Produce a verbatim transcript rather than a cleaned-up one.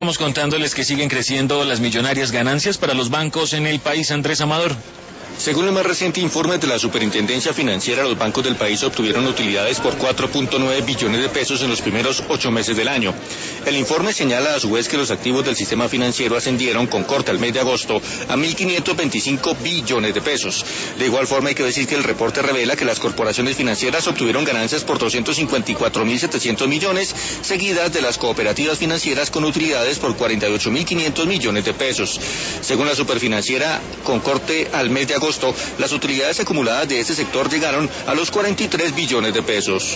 Estamos contándoles que siguen creciendo las millonarias ganancias para los bancos en el país. Andrés Amador. Según el más reciente informe de la Superintendencia Financiera, los bancos del país obtuvieron utilidades por cuatro punto nueve billones de pesos en los primeros ocho meses del año. El informe señala a su vez que los activos del sistema financiero ascendieron con corte al mes de agosto a mil quinientos veinticinco billones de pesos. De igual forma hay que decir que el reporte revela que las corporaciones financieras obtuvieron ganancias por doscientos cincuenta y cuatro mil setecientos millones, seguidas de las cooperativas financieras con utilidades por cuarenta y ocho mil quinientos millones de pesos. Según la Superfinanciera, con corte al mes de agosto, las utilidades acumuladas de este sector llegaron a los cuarenta y tres billones de pesos.